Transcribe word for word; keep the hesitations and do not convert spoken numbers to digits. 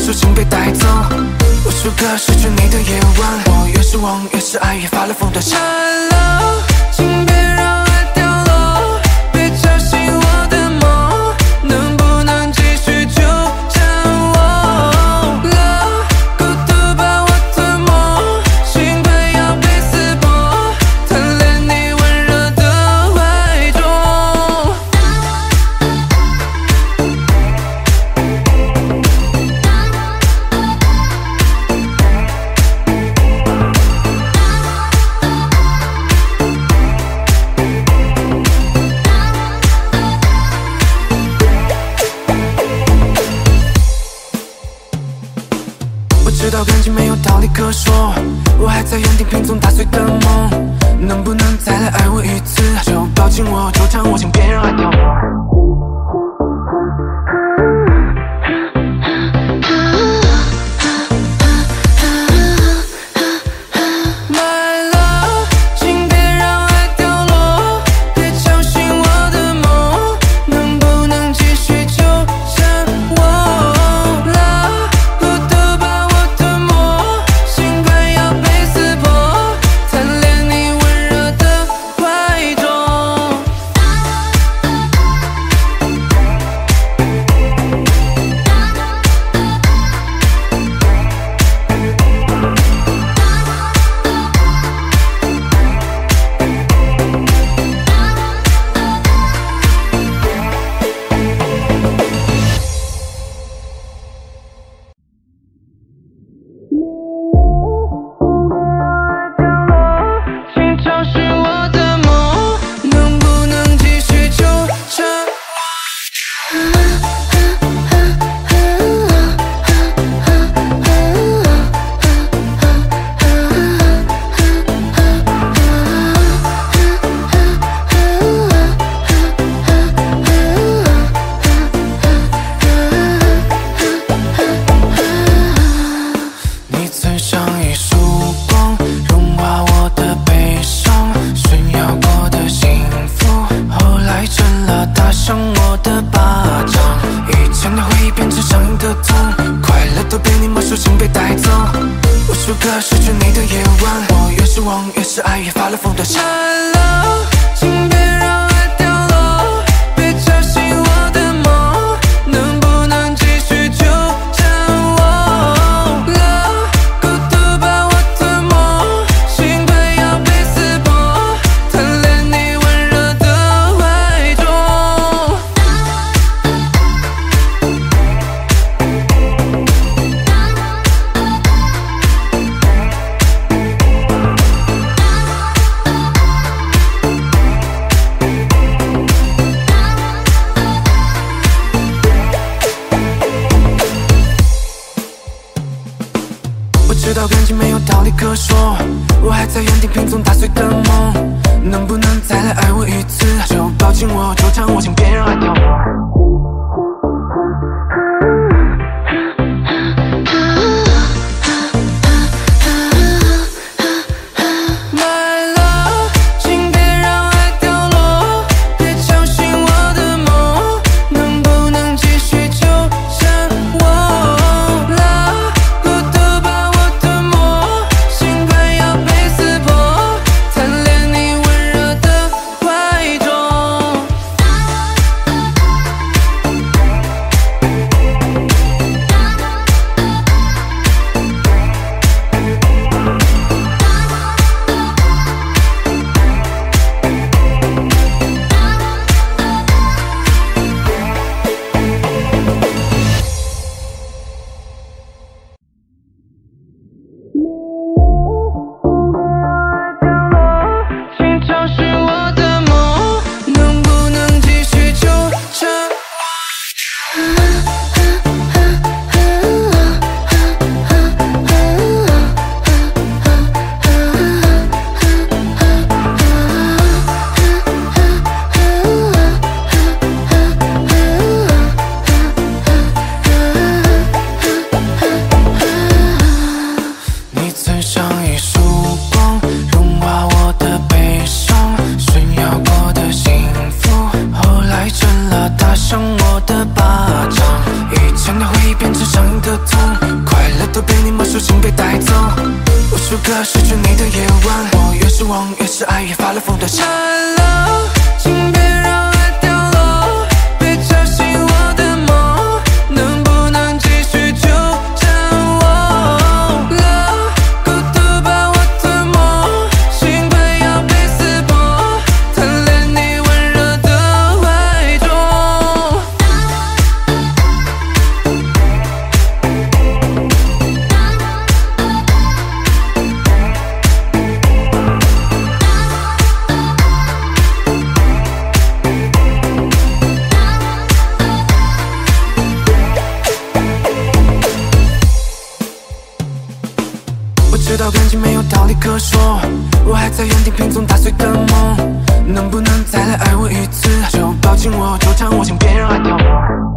术，请被带走。无数个失去你的夜晚，我越是忘，越是爱，越发了疯的想。Hello， 请别让爱掉落，别吵醒我的梦，能不能继续纠缠我 ？Love， 孤独把我吞没，心快要被撕破，贪恋你温热的怀中。我知道感情没有道理可说，我还在原地拼凑打碎的梦，能不能再来爱我一次？就抱紧我，纠缠我，请别让爱掉落。数个失去你的夜晚，我越是忘，越是爱，越发了疯的想。Hello， 请别让爱掉落，别吵醒我的梦，能不能继续纠缠我 ？Love， 孤独把我吞没，心快要被撕破，贪恋你温热的怀中。我知道感情没有道理可说，我还在原地拼凑打碎的梦，能不能再来爱我一次？就抱紧我，纠缠我，请别让爱掉落。 上瘾的痛，快乐都被你魔术轻被带走。无数个失去你的夜晚，我越是忘越是爱，越发了疯的缠绕。请别让爱掉落，别吵醒我的梦，能不能继续纠缠我？了，孤独把我吞没，心快要被撕破，贪恋你温热的怀中。我知道感情没有道理可说，我还在原地拼凑打碎的梦，能不能再来爱我一次？就抱紧我，就让我，请别让爱掉落。